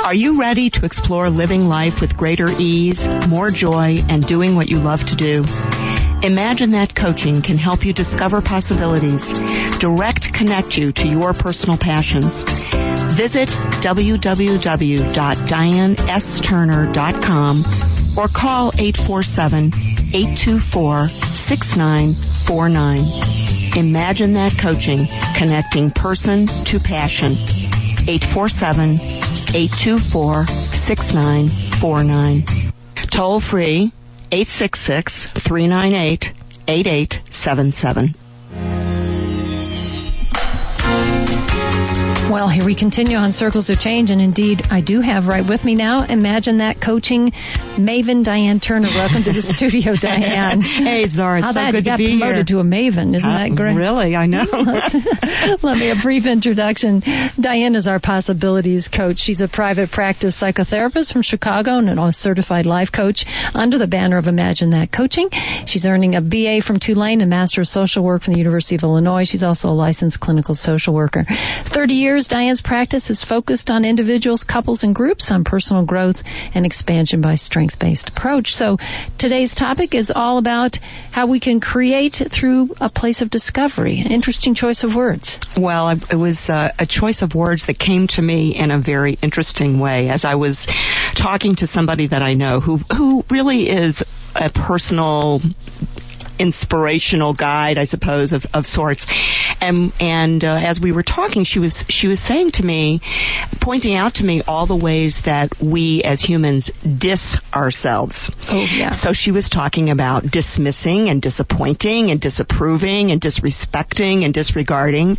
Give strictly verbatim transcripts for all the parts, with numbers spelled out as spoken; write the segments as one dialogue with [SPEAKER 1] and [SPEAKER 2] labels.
[SPEAKER 1] Are you ready to explore living life with greater ease, more joy, and doing what you love to do? Imagine That Coaching can help you discover possibilities, direct connect you to your personal passions. Visit w w w dot diane s turner dot com or call eight four seven, eight two four, six nine four nine. Imagine That Coaching, connecting person to passion. eight four seven, eight two four, six nine four nine. Toll free, eight six six, three nine eight, eight eight seven seven.
[SPEAKER 2] Well, here we continue on Circles of Change, and indeed, I do have right with me now, Imagine That Coaching maven, Diane Turner. Welcome to the studio, Diane.
[SPEAKER 1] Hey, Zara, it's
[SPEAKER 2] How
[SPEAKER 1] so
[SPEAKER 2] that?
[SPEAKER 1] good
[SPEAKER 2] You
[SPEAKER 1] to
[SPEAKER 2] got
[SPEAKER 1] be
[SPEAKER 2] promoted
[SPEAKER 1] here.
[SPEAKER 2] to a maven. Isn't
[SPEAKER 1] uh,
[SPEAKER 2] that great?
[SPEAKER 1] Really, I know.
[SPEAKER 2] Let me a brief introduction. Diane is our possibilities coach. She's a private practice psychotherapist from Chicago and a certified life coach under the banner of Imagine That Coaching. She's earning a B A from Tulane and Master of Social Work from the University of Illinois. She's also a licensed clinical social worker. thirty years, Diane's practice is focused on individuals, couples, and groups on personal growth and expansion by strength-based approach. So today's topic is all about how we can create through a place of discovery. Interesting choice of words.
[SPEAKER 1] Well, it was uh, a choice of words that came to me in a very interesting way as I was talking to somebody that I know who who really is a personal inspirational guide, I suppose, of, of sorts. And and uh, as we were talking, she was she was saying to me, pointing out to me all the ways that we as humans diss ourselves.
[SPEAKER 2] Oh, yeah.
[SPEAKER 1] So she was talking about dismissing and disappointing and disapproving and disrespecting and disregarding,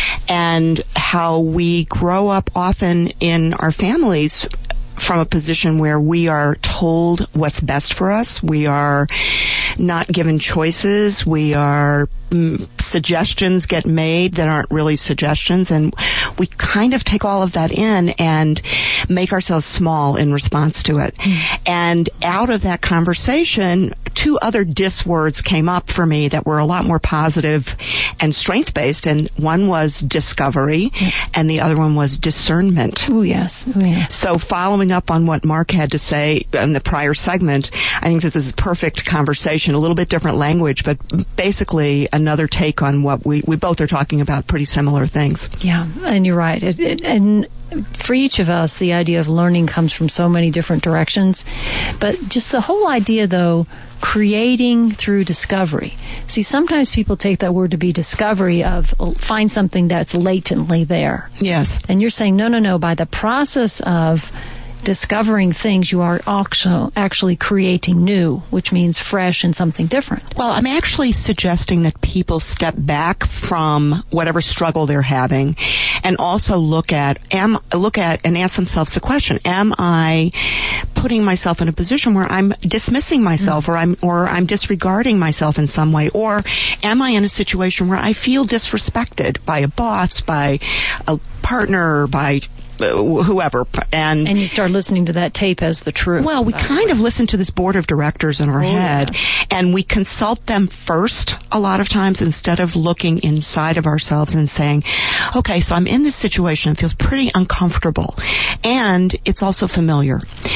[SPEAKER 1] and how we grow up often in our families from a position where we are told what's best for us. We are not given choices. We are mm, suggestions get made that aren't really suggestions, and we kind of take all of that in and make ourselves small in response to it. Mm. And out of that conversation, two other dis words came up for me that were a lot more positive and strength-based, and one was discovery, mm. and the other one was discernment.
[SPEAKER 2] Oh, yes. Ooh, yes.
[SPEAKER 1] So following up on what Mark had to say in the prior segment, I think this is perfect conversation, a little bit different language, but basically another take on what we, we both are talking about, pretty similar things.
[SPEAKER 2] Yeah, and you're right. It, it, and for each of us, the idea of learning comes from so many different directions. But just the whole idea, though, creating through discovery. See, sometimes people take that word to be discovery of find something that's latently there.
[SPEAKER 1] Yes.
[SPEAKER 2] And you're saying, no, no, no, by the process of discovering things, you are also actually creating new, which means fresh and something different.
[SPEAKER 1] Well, I'm actually suggesting that people step back from whatever struggle they're having and also look at, am, look at and ask themselves the question, am I putting myself in a position where I'm dismissing myself mm-hmm. or I'm, or I'm disregarding myself in some way, or am I in a situation where I feel disrespected by a boss, by a partner, by whoever, and
[SPEAKER 2] and you start listening to that tape as the truth.
[SPEAKER 1] Well, we kind of listen to this board of directors in our
[SPEAKER 2] oh,
[SPEAKER 1] head,
[SPEAKER 2] yeah.
[SPEAKER 1] and we consult them first a lot of times instead of looking inside of ourselves and saying, okay, so I'm in this situation, it feels pretty uncomfortable, and it's also familiar.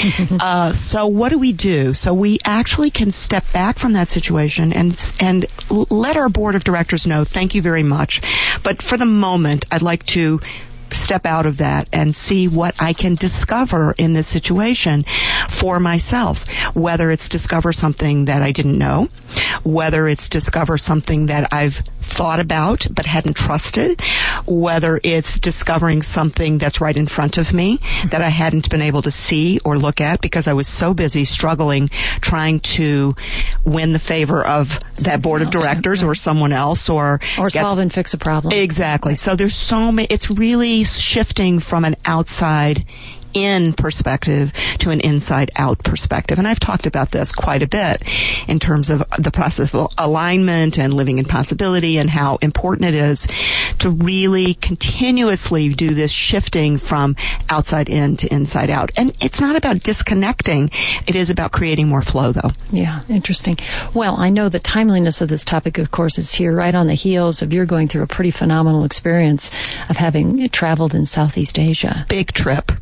[SPEAKER 1] uh, so what do we do? So we actually can step back from that situation and and let our board of directors know, thank you very much, but for the moment, I'd like to step out of that and see what I can discover in this situation for myself, whether it's discover something that I didn't know, whether it's discover something that I've thought about but hadn't trusted, whether it's discovering something that's right in front of me that I hadn't been able to see or look at because I was so busy struggling trying to win the favor of that board of directors or someone else, or
[SPEAKER 2] or solve and fix a problem.
[SPEAKER 1] Exactly. So there's so many, it's really shifting from an outside in perspective to an inside-out perspective. And I've talked about this quite a bit in terms of the process of alignment and living in possibility and how important it is to really continuously do this shifting from outside in to inside out. And it's not about disconnecting. It is about creating more flow, though.
[SPEAKER 2] Yeah, interesting. Well, I know the timeliness of this topic, of course, is here right on the heels of you're going through a pretty phenomenal experience of having traveled in Southeast Asia.
[SPEAKER 1] Big trip.
[SPEAKER 2] Yeah.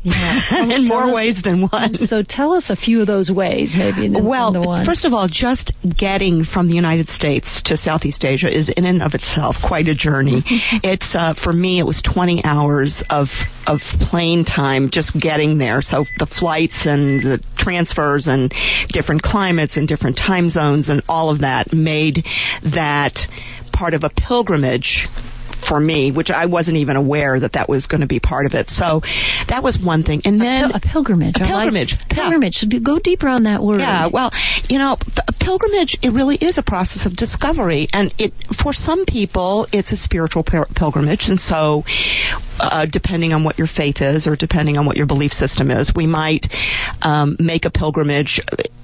[SPEAKER 1] in more us, ways than one.
[SPEAKER 2] So tell us a few of those ways, maybe. In,
[SPEAKER 1] well,
[SPEAKER 2] in one.
[SPEAKER 1] First of all, just getting from the United States to Southeast Asia is in and of itself quite a journey. It's uh, for me, it was twenty hours of of plane time just getting there. So the flights and the transfers and different climates and different time zones and all of that made that part of a pilgrimage for me, which I wasn't even aware that that was going to be part of it. So that was one thing. And then
[SPEAKER 2] a, pil- a pilgrimage.
[SPEAKER 1] A pilgrimage.
[SPEAKER 2] Like pilgrimage. Yeah. Go deeper on that word.
[SPEAKER 1] Yeah. Well, you know, a pilgrimage, it really is a process of discovery. And it, for some people, it's a spiritual pil- pilgrimage. And so, uh, depending on what your faith is or depending on what your belief system is, we might, um, make a pilgrimage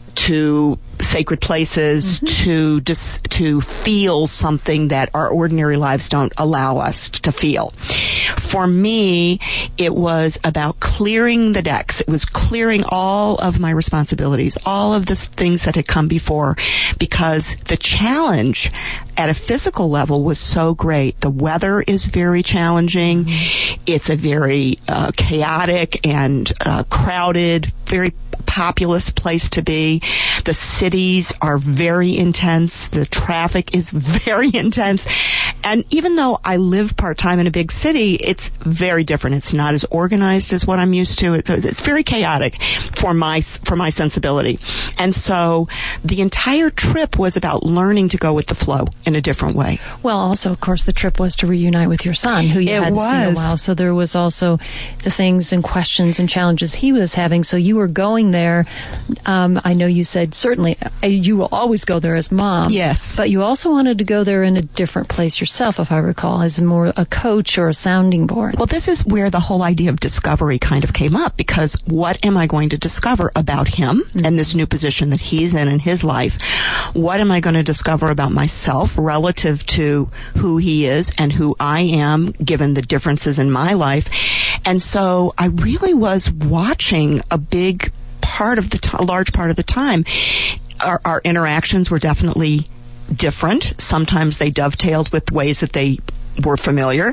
[SPEAKER 1] to sacred places, mm-hmm. to dis- to feel something that our ordinary lives don't allow us to feel. For me, it was about clearing the decks. It was clearing all of my responsibilities, all of the things that had come before, because the challenge at a physical level was so great. The weather is very challenging. Mm-hmm. It's a very uh, chaotic and uh, crowded, very populous place to be. The cities are very intense. The traffic is very intense. And even though I live part-time in a big city, it's very different. It's not as organized as what I'm used to. It's, it's very chaotic for my for my sensibility. And so the entire trip was about learning to go with the flow in a different way.
[SPEAKER 2] Well, also, of course, the trip was to reunite with your son, who you
[SPEAKER 1] it
[SPEAKER 2] hadn't
[SPEAKER 1] was.
[SPEAKER 2] seen in a while. So there was also the things and questions and challenges he was having. So you were going there. Um, I know you said certainly uh, you will always go there as mom.
[SPEAKER 1] Yes.
[SPEAKER 2] But you also wanted to go there in a different place yourself, if I recall, as more a coach or a sounding board.
[SPEAKER 1] Well, this is where the whole idea of discovery kind of came up, because what am I going to discover about him mm-hmm. and this new position that he's in in his life? What am I going to discover about myself relative to who he is and who I am, given the differences in my life? And so I really was watching a big part of the t- a large part of the time. Our, our interactions were definitely different. Sometimes they dovetailed with ways that they were familiar,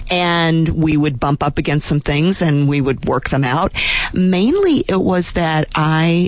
[SPEAKER 1] and we would bump up against some things and we would work them out. Mainly it was that I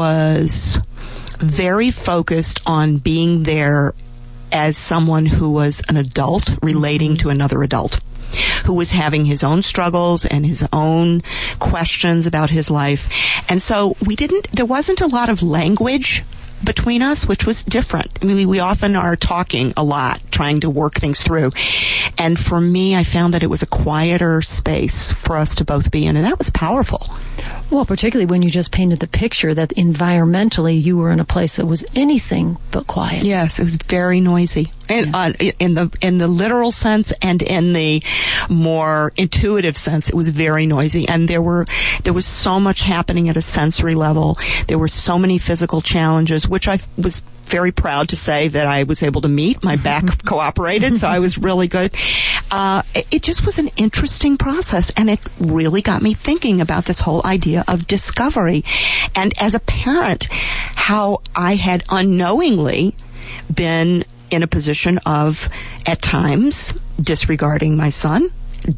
[SPEAKER 1] was very focused on being there as someone who was an adult relating to another adult, who was having his own struggles and his own questions about his life. And so we didn't, there wasn't a lot of language between us, which was different. I mean, we often are talking a lot, trying to work things through. And for me, I found that it was a quieter space for us to both be in, and that was powerful.
[SPEAKER 2] Well, particularly when you just painted the picture that environmentally you were in a place that was anything but quiet.
[SPEAKER 1] Yes, it was very noisy. In,
[SPEAKER 2] yeah.
[SPEAKER 1] uh, in the in the literal sense and in the more intuitive sense, it was very noisy, and there were there was so much happening at a sensory level. There were so many physical challenges, which I was very proud to say that I was able to meet. My back cooperated, so I was really good. Uh, it, it just was an interesting process, and it really got me thinking about this whole idea of discovery, and as a parent, how I had unknowingly been in a position of, at times, disregarding my son,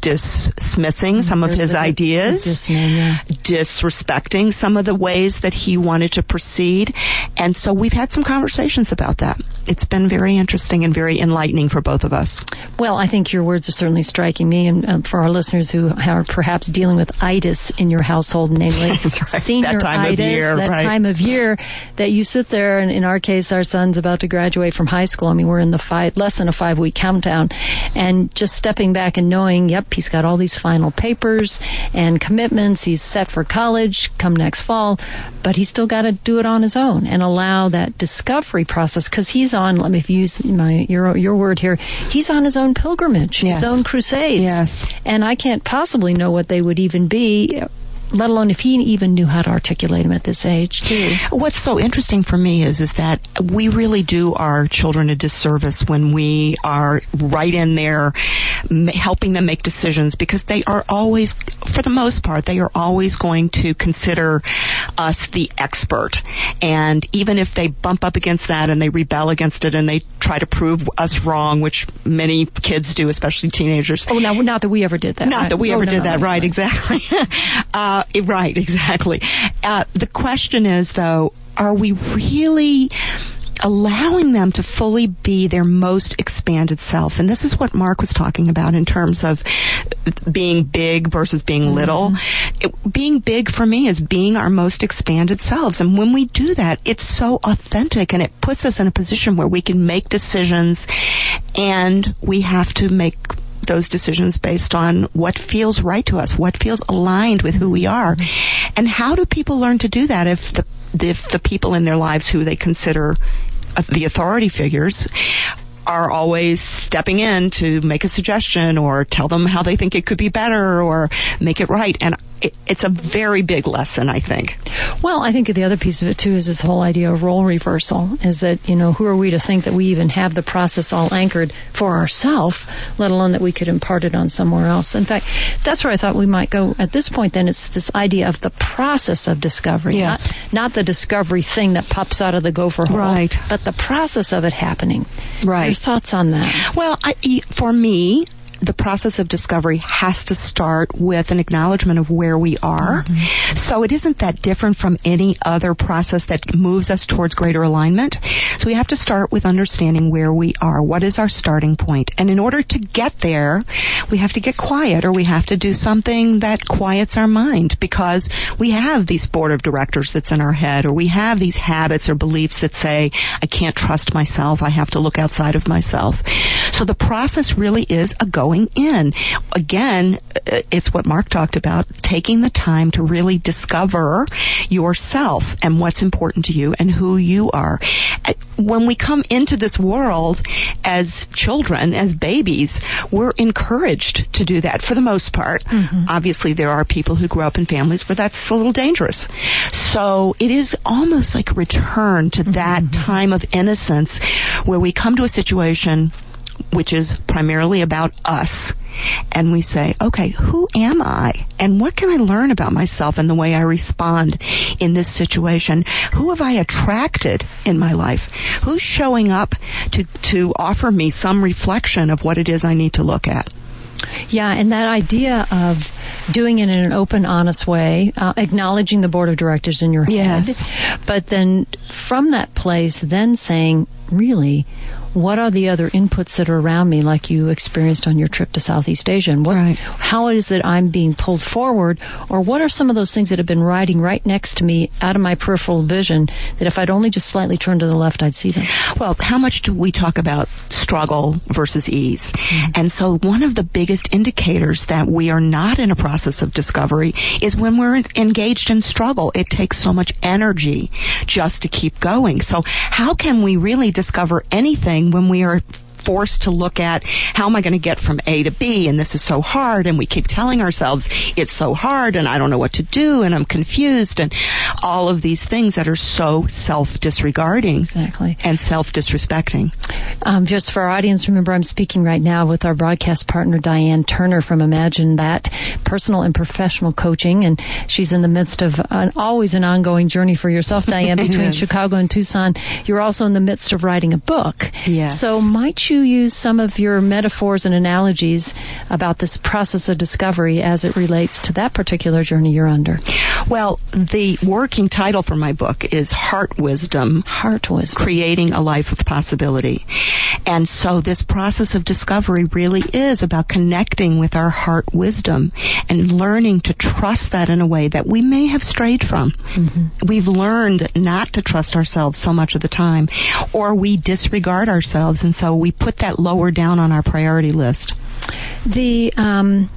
[SPEAKER 1] dismissing some of his
[SPEAKER 2] the,
[SPEAKER 1] ideas,
[SPEAKER 2] the dismay, yeah.
[SPEAKER 1] disrespecting some of the ways that he wanted to proceed. And so we've had some conversations about that. It's been very interesting and very enlightening for both of us.
[SPEAKER 2] Well, I think your words are certainly striking me, and um, for our listeners who are perhaps dealing with itis in your household, namely
[SPEAKER 1] right.
[SPEAKER 2] senioritis,
[SPEAKER 1] that time of year,
[SPEAKER 2] that
[SPEAKER 1] right.
[SPEAKER 2] time of year that you sit there, and in our case, our son's about to graduate from high school. I mean, we're in the five, less than a five-week countdown, and just stepping back and knowing, yep, he's got all these final papers and commitments. He's set for college come next fall, but he's still got to do it on his own and allow that discovery process, because he's on, let me use my your your word here, he's on his own pilgrimage,
[SPEAKER 1] yes.
[SPEAKER 2] his own crusades.
[SPEAKER 1] Yes.
[SPEAKER 2] And I can't possibly know what they would even be, let alone if he even knew how to articulate them at this age, too.
[SPEAKER 1] What's so interesting for me is is that we really do our children a disservice when we are right in there helping them make decisions, because they are always, for the most part, they are always going to consider us the expert. And even if they bump up against that and they rebel against it and they try to prove us wrong, which many kids do, especially teenagers.
[SPEAKER 2] Oh, no, not that we ever did that.
[SPEAKER 1] Not
[SPEAKER 2] right?
[SPEAKER 1] that we
[SPEAKER 2] oh,
[SPEAKER 1] ever
[SPEAKER 2] no,
[SPEAKER 1] did
[SPEAKER 2] no,
[SPEAKER 1] that,
[SPEAKER 2] no,
[SPEAKER 1] right,
[SPEAKER 2] no.
[SPEAKER 1] exactly. um, Uh, right, exactly. Uh, the question is, though, are we really allowing them to fully be their most expanded self? And this is what Mark was talking about in terms of being big versus being mm-hmm. little. It, being big for me is being our most expanded selves. And when we do that, it's so authentic, and it puts us in a position where we can make decisions, and we have to make those decisions based on what feels right to us, what feels aligned with who we are. Mm-hmm. And how do people learn to do that if the if the people in their lives who they consider the authority figures are always stepping in to make a suggestion or tell them how they think it could be better or make it right? And it, it's a very big lesson, I think.
[SPEAKER 2] Well, I think the other piece of it, too, is this whole idea of role reversal, is that, you know, who are we to think that we even have the process all anchored for ourselves, let alone that we could impart it on somewhere else. In fact, that's where I thought we might go at this point. Then it's this idea of the process of discovery,
[SPEAKER 1] yes.
[SPEAKER 2] not, not the discovery thing that pops out of the gopher hole,
[SPEAKER 1] right.
[SPEAKER 2] but the process of it happening.
[SPEAKER 1] Right.
[SPEAKER 2] Your thoughts on that?
[SPEAKER 1] Well, I, for me, the process of discovery has to start with an acknowledgement of where we are. Mm-hmm. So it isn't that different from any other process that moves us towards greater alignment. So we have to start with understanding where we are. What is our starting point? And in order to get there, we have to get quiet, or we have to do something that quiets our mind, because we have these board of directors that's in our head, or we have these habits or beliefs that say, I can't trust myself. I have to look outside of myself. So the process really is a go Going in. Again, it's what Mark talked about, taking the time to really discover yourself and what's important to you and who you are. When we come into this world as children, as babies, we're encouraged to do that for the most part. Mm-hmm. Obviously, there are people who grow up in families where that's a little dangerous. So it is almost like a return to that mm-hmm. time of innocence where we come to a situation which is primarily about us, and we say, okay, who am I? And what can I learn about myself and the way I respond in this situation? Who have I attracted in my life? Who's showing up to, to offer me some reflection of what it is I need to look at?
[SPEAKER 2] Yeah, and that idea of doing it in an open, honest way, uh, acknowledging the board of directors in your head,
[SPEAKER 1] yes.
[SPEAKER 2] but then from that place, then saying, really, what are the other inputs that are around me, like you experienced on your trip to Southeast Asia? And what,
[SPEAKER 1] right.
[SPEAKER 2] how is it I'm being pulled forward? Or what are some of those things that have been riding right next to me out of my peripheral vision that if I'd only just slightly turned to the left, I'd see them?
[SPEAKER 1] Well, how much do we talk about struggle versus ease? Mm-hmm. And so one of the biggest indicators that we are not in a process of discovery is when we're engaged in struggle. It takes so much energy just to keep going. So how can we really discover anything when we are forced to look at how am I going to get from A to B, and this is so hard, and we keep telling ourselves it's so hard and I don't know what to do and I'm confused, and all of these things that are so self-disregarding
[SPEAKER 2] exactly.
[SPEAKER 1] and self-disrespecting.
[SPEAKER 2] Um, just for our audience, remember I'm speaking right now with our broadcast partner Diane Turner from Imagine That, personal and professional coaching, and she's in the midst of an, always an ongoing journey for yourself, Diane, between
[SPEAKER 1] yes.
[SPEAKER 2] Chicago and Tucson. You're also in the midst of writing a book.
[SPEAKER 1] Yes.
[SPEAKER 2] So might you use some of your metaphors and analogies about this process of discovery as it relates to that particular journey you're under?
[SPEAKER 1] Well, the working title for my book is Heart Wisdom.
[SPEAKER 2] Heart Wisdom.
[SPEAKER 1] Creating a Life of Possibility. And so this process of discovery really is about connecting with our heart wisdom and learning to trust that in a way that we may have strayed from. Mm-hmm. We've learned not to trust ourselves so much of the time, or we disregard ourselves, and so we put that lower down on our priority list.
[SPEAKER 2] The um,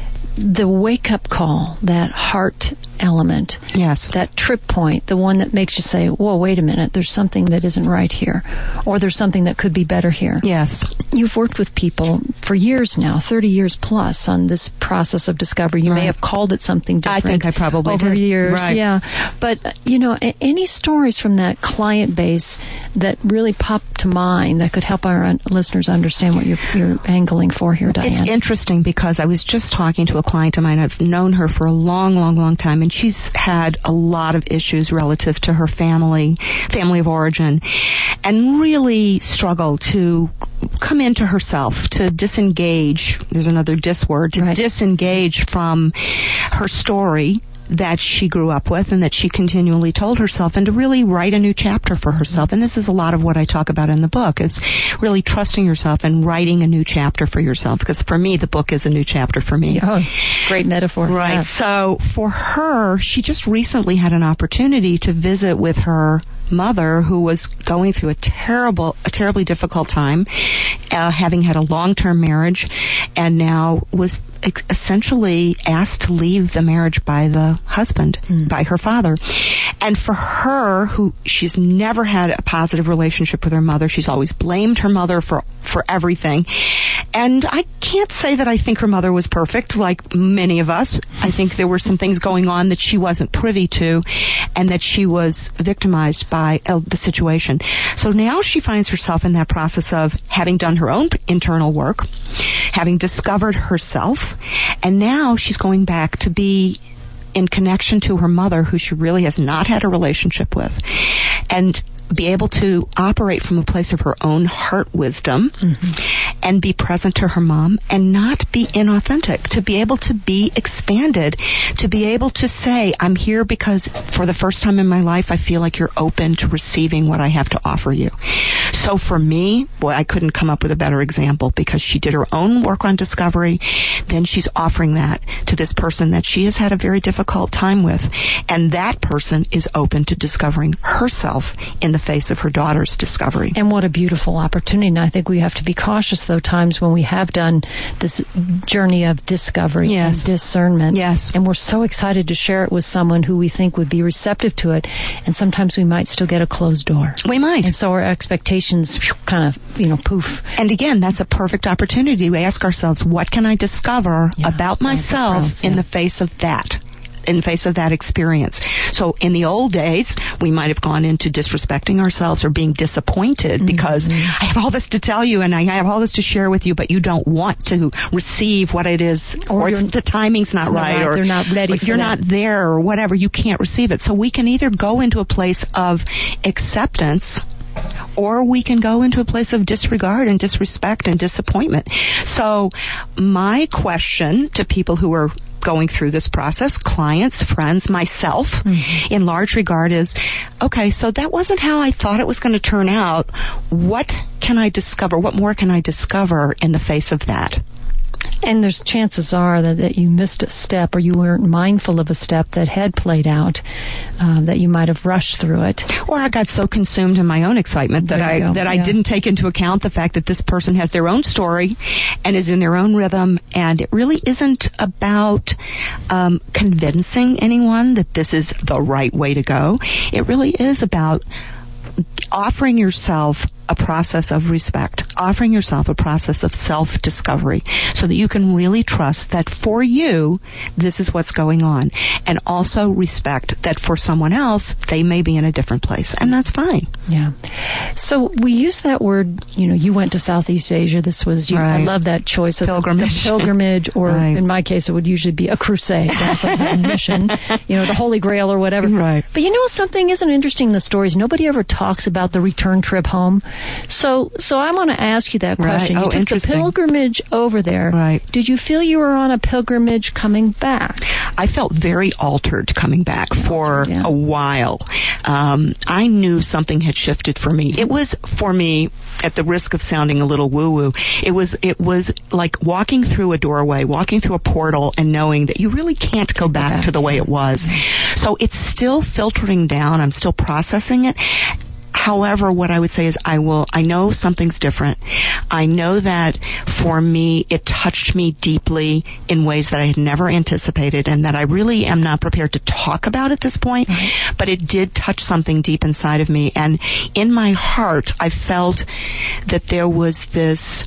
[SPEAKER 2] the wake-up call, that heart element,
[SPEAKER 1] yes,
[SPEAKER 2] that trip point, the one that makes you say, whoa, wait a minute, there's something that isn't right here, or there's something that could be better here.
[SPEAKER 1] Yes.
[SPEAKER 2] You've worked with people for years now, thirty years plus, on this process of discovery. You
[SPEAKER 1] right.
[SPEAKER 2] may have called it something different.
[SPEAKER 1] I think I probably
[SPEAKER 2] over
[SPEAKER 1] did.
[SPEAKER 2] years.
[SPEAKER 1] Right.
[SPEAKER 2] Yeah. But, you know, any stories from that client base that really pop to mind that could help our listeners understand what you're, you're angling for here, Diane?
[SPEAKER 1] It's interesting because I was just talking to a client of mine. I've known her for a long, long, long time, and she's had a lot of issues relative to her family, family of origin, and really struggled to come into herself, to disengage, there's another dis word, to
[SPEAKER 2] right.
[SPEAKER 1] disengage from her story, that she grew up with and that she continually told herself, and to really write a new chapter for herself. And this is a lot of what I talk about in the book, is really trusting yourself and writing a new chapter for yourself. Because for me, the book is a new chapter for me.
[SPEAKER 2] Oh, great metaphor.
[SPEAKER 1] Right.
[SPEAKER 2] Yeah.
[SPEAKER 1] So for her, she just recently had an opportunity to visit with her mother, who was going through a terrible, a terribly difficult time, uh, having had a long-term marriage, and now was ex- essentially asked to leave the marriage by the husband, mm. by her father. And for her, who she's never had a positive relationship with her mother, she's always blamed her mother for for everything. And I can't say that I think her mother was perfect, like many of us. I think there were some things going on that she wasn't privy to, and that she was victimized by uh, the situation. So now she finds herself in that process of having done her own internal work, having discovered herself, and now she's going back to be in connection to her mother, who she really has not had a relationship with, and be able to operate from a place of her own heart wisdom, mm-hmm. and be present to her mom and not be inauthentic, to be able to be expanded, to be able to say, I'm here because for the first time in my life, I feel like you're open to receiving what I have to offer you. So for me, boy, I couldn't come up with a better example, because she did her own work on discovery, then she's offering that to this person that she has had a very difficult time with, and that person is open to discovering herself in the face of her daughter's discovery.
[SPEAKER 2] And what a beautiful opportunity. And I think we have to be cautious, though, times when we have done this journey of discovery, yes. and discernment.
[SPEAKER 1] Yes.
[SPEAKER 2] And we're so excited to share it with someone who we think would be receptive to it. And sometimes we might still get a closed door.
[SPEAKER 1] We might.
[SPEAKER 2] And so our expectations kind of, you know, poof.
[SPEAKER 1] And again, that's a perfect opportunity. We ask ourselves, what can I discover yeah, about myself gross, yeah. in the face of that? in the face of that experience. So in the old days, we might have gone into disrespecting ourselves or being disappointed, mm-hmm. because I have all this to tell you and I have all this to share with you, but you don't want to receive what it is, or, or the timing's not right,
[SPEAKER 2] not right,
[SPEAKER 1] or
[SPEAKER 2] they're not ready for
[SPEAKER 1] you're
[SPEAKER 2] that.
[SPEAKER 1] not there, or whatever, you can't receive it. So we can either go into a place of acceptance, or we can go into a place of disregard and disrespect and disappointment. So my question to people who are going through this process, clients, friends, myself, mm-hmm. in large regard is, okay, so that wasn't how I thought it was going to turn out. What can I discover? What more can I discover in the face of that?
[SPEAKER 2] And there's chances are that, that you missed a step, or you weren't mindful of a step that had played out, uh, that you might have rushed through it.
[SPEAKER 1] Or I got so consumed in my own excitement that I that yeah. I didn't take into account the fact that this person has their own story and is in their own rhythm, and it really isn't about um, convincing anyone that this is the right way to go. It really is about offering yourself a process of respect, offering yourself a process of self-discovery, so that you can really trust that for you, this is what's going on. And also respect that for someone else, they may be in a different place. And that's fine.
[SPEAKER 2] Yeah. So we use that word, you know, you went to Southeast Asia. This was, you, right. I love that choice of
[SPEAKER 1] pilgrimage.
[SPEAKER 2] The pilgrimage, or
[SPEAKER 1] right.
[SPEAKER 2] in my case, it would usually be a crusade. That's a mission, you know, the Holy Grail or whatever.
[SPEAKER 1] Right.
[SPEAKER 2] But you know, something isn't interesting in the stories. Nobody ever talks about the return trip home. So, so I want to ask you that question.
[SPEAKER 1] Right.
[SPEAKER 2] You
[SPEAKER 1] Oh,
[SPEAKER 2] took the pilgrimage over there.
[SPEAKER 1] Right.
[SPEAKER 2] Did you feel you were on a pilgrimage coming back?
[SPEAKER 1] I felt very altered coming back for
[SPEAKER 2] yeah.
[SPEAKER 1] a while. Um, I knew something had shifted for me. It was, for me, at the risk of sounding a little woo-woo, it was it was like walking through a doorway, walking through a portal, and knowing that you really can't go back, back to the way it was. Mm-hmm. So it's still filtering down. I'm still processing it. However, what I would say is I will, I know something's different. I know that for me, it touched me deeply in ways that I had never anticipated, and that I really am not prepared to talk about at this point, mm-hmm. but it did touch something deep inside of me. And in my heart, I felt that there was this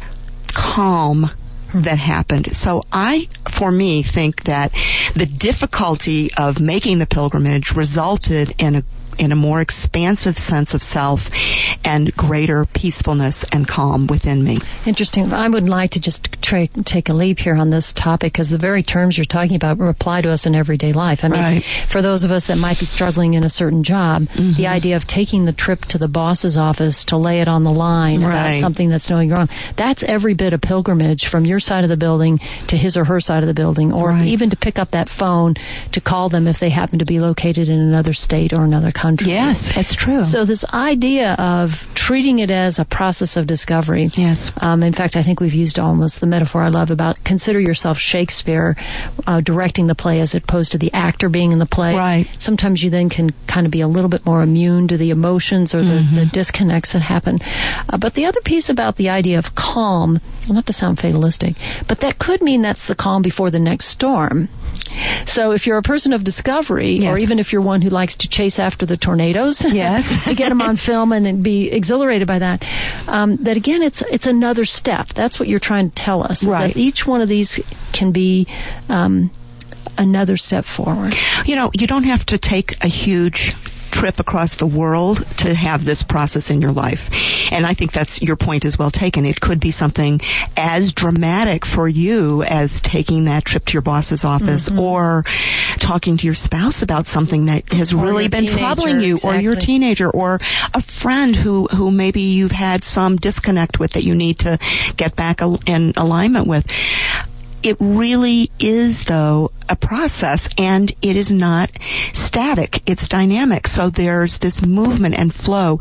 [SPEAKER 1] calm that happened. So I, for me, think that the difficulty of making the pilgrimage resulted in a in a more expansive sense of self and greater peacefulness and calm within me.
[SPEAKER 2] Interesting. I would like to just try, take a leap here on this topic, because the very terms you're talking about apply to us in everyday life. I mean,
[SPEAKER 1] right.
[SPEAKER 2] for those of us that might be struggling in a certain job, mm-hmm. the idea of taking the trip to the boss's office to lay it on the line
[SPEAKER 1] right.
[SPEAKER 2] about something that's going wrong, that's every bit a pilgrimage from your side of the building to his or her side of the building, or
[SPEAKER 1] right.
[SPEAKER 2] even to pick up that phone to call them if they happen to be located in another state or another country.
[SPEAKER 1] Yes, that's true.
[SPEAKER 2] So this idea of treating it as a process of discovery.
[SPEAKER 1] Yes.
[SPEAKER 2] Um, in fact, I think we've used almost the metaphor I love about consider yourself Shakespeare uh, directing the play as opposed to the actor being in the play.
[SPEAKER 1] Right.
[SPEAKER 2] Sometimes you then can kind of be a little bit more immune to the emotions or the, mm-hmm. the disconnects that happen. Uh, but the other piece about the idea of calm, not to sound fatalistic, but that could mean that's the calm before the next storm. So if you're a person of discovery,
[SPEAKER 1] yes.
[SPEAKER 2] or even if you're one who likes to chase after the tornadoes,
[SPEAKER 1] yes.
[SPEAKER 2] to get them on film and, and be exhilarated by that, um, that again, it's it's another step. That's what you're trying to tell us.
[SPEAKER 1] Right.
[SPEAKER 2] Is that each one of these can be um, another step forward.
[SPEAKER 1] You know, you don't have to take a huge trip across the world to have this process in your life. And I think that's, your point is well taken. It could be something as dramatic for you as taking that trip to your boss's office, mm-hmm. or talking to your spouse about something that has
[SPEAKER 2] or
[SPEAKER 1] really been
[SPEAKER 2] teenager,
[SPEAKER 1] troubling you,
[SPEAKER 2] exactly.
[SPEAKER 1] or your teenager, or a friend who, who maybe you've had some disconnect with that you need to get back in alignment with. It really is, though, a process, and it is not static. It's dynamic. So there's this movement and flow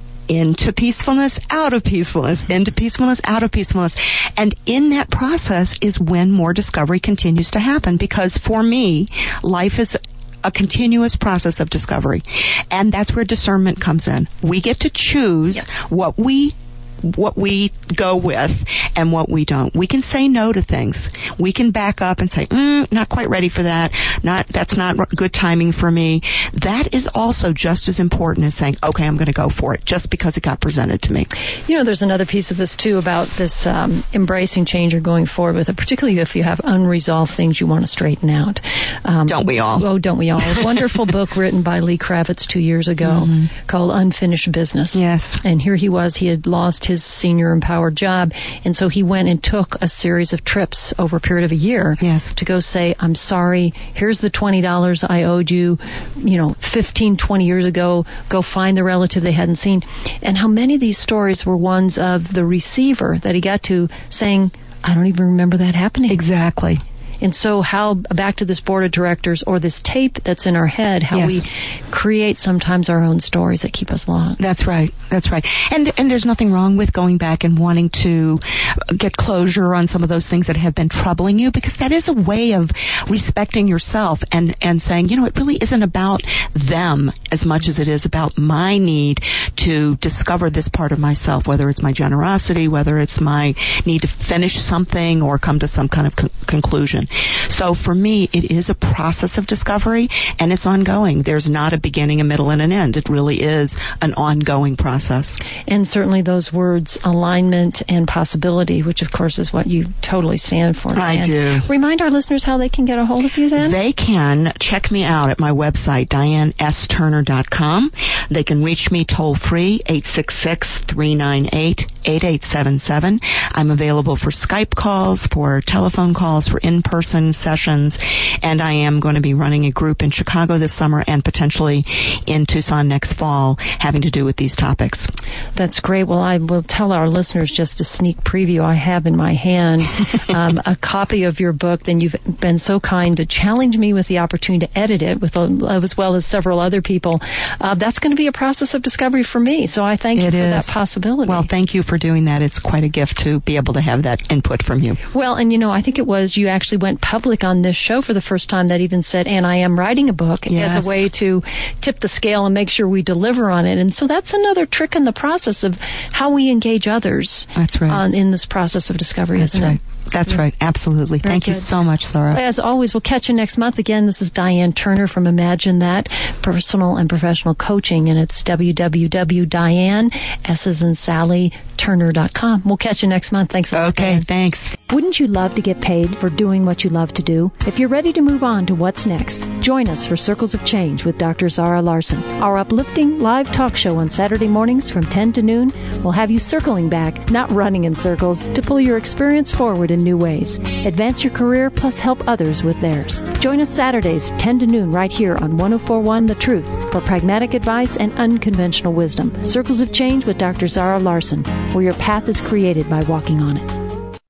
[SPEAKER 1] into peacefulness, out of peacefulness, into peacefulness, out of peacefulness. And in that process is when more discovery continues to happen. Because for me, life is a continuous process of discovery. And that's where discernment comes in. We get to choose yep. what we what we go with and what we don't. We can say no to things. We can back up and say, mm, not quite ready for that. Not, that's not good timing for me. That is also just as important as saying, okay, I'm going to go for it just because it got presented to me.
[SPEAKER 2] You know, there's another piece of this too about this um, embracing change or going forward with it, particularly if you have unresolved things you want to straighten out. Um,
[SPEAKER 1] don't we all?
[SPEAKER 2] Oh, don't we all? A wonderful book written by Lee Kravitz two years ago mm-hmm. called Unfinished Business.
[SPEAKER 1] Yes.
[SPEAKER 2] And here he was, he had lost his senior empowered job, and so he went and took a series of trips over a period of a year
[SPEAKER 1] yes.
[SPEAKER 2] to go say, I'm sorry, here's the twenty dollars I owed you, you know, fifteen, twenty years ago, go find the relative they hadn't seen. And how many of these stories were ones of the receiver that he got to saying, I don't even remember that happening.
[SPEAKER 1] Exactly.
[SPEAKER 2] And so how, back to this board of directors or this tape that's in our head, how
[SPEAKER 1] yes.
[SPEAKER 2] we create sometimes our own stories that keep us locked.
[SPEAKER 1] That's right. That's right. And and there's nothing wrong with going back and wanting to get closure on some of those things that have been troubling you, because that is a way of respecting yourself and, and saying, you know, it really isn't about them as much as it is about my need to discover this part of myself, whether it's my generosity, whether it's my need to finish something or come to some kind of co- conclusion. So for me, it is a process of discovery, and it's ongoing. There's not a beginning, a middle, and an end. It really is an ongoing process.
[SPEAKER 2] And certainly those words, alignment and possibility, which of course is what you totally stand for.
[SPEAKER 1] I
[SPEAKER 2] Diane.
[SPEAKER 1] do.
[SPEAKER 2] Remind our listeners how they can get a hold of you then.
[SPEAKER 1] They can check me out at my website, diane s turner dot com. They can reach me toll free, eight six six, three nine eight, eight eight seven seven. I'm available for Skype calls, for telephone calls, for in-person sessions, and I am going to be running a group in Chicago this summer and potentially in Tucson next fall having to do with these topics.
[SPEAKER 2] That's great. Well, I will tell our listeners just a sneak preview. I have in my hand um, a copy of your book. Then you've been so kind to challenge me with the opportunity to edit it, with as well as several other people. Uh, that's going to be a process of discovery for me, so I thank you
[SPEAKER 1] it
[SPEAKER 2] for
[SPEAKER 1] is.
[SPEAKER 2] that possibility.
[SPEAKER 1] Well, thank you for doing that. It's quite a gift to be able to have that input from you.
[SPEAKER 2] Well, and you know, I think it was you actually went public on this show for the first time that even said, and I am writing a book
[SPEAKER 1] yes.
[SPEAKER 2] as a way to tip the scale and make sure we deliver on it. And so that's another trick in the process of how we engage others
[SPEAKER 1] that's right.
[SPEAKER 2] on, in this process of discovery,
[SPEAKER 1] that's
[SPEAKER 2] isn't
[SPEAKER 1] right.
[SPEAKER 2] it?
[SPEAKER 1] That's right. Absolutely.
[SPEAKER 2] Very
[SPEAKER 1] Thank
[SPEAKER 2] good.
[SPEAKER 1] you so much, Sarah.
[SPEAKER 2] As always, we'll catch you next month. Again, this is Diane Turner from Imagine That, personal and professional coaching, and it's w w w dot diane s as in Sally Turner dot com. We'll catch you next month. Thanks a lot.
[SPEAKER 1] Okay,
[SPEAKER 2] Diane.
[SPEAKER 1] thanks.
[SPEAKER 3] Wouldn't you love to get paid for doing what you love to do? If you're ready to move on to what's next, join us for Circles of Change with Doctor Zara Larson. Our uplifting live talk show on Saturday mornings from ten to noon will have you circling back, not running in circles, to pull your experience forward in new ways. Advance your career plus help others with theirs. Join us Saturdays, ten to noon, right here on one oh four point one The Truth for pragmatic advice and unconventional wisdom. Circles of Change with Doctor Zara Larson, where your path is created by walking on it.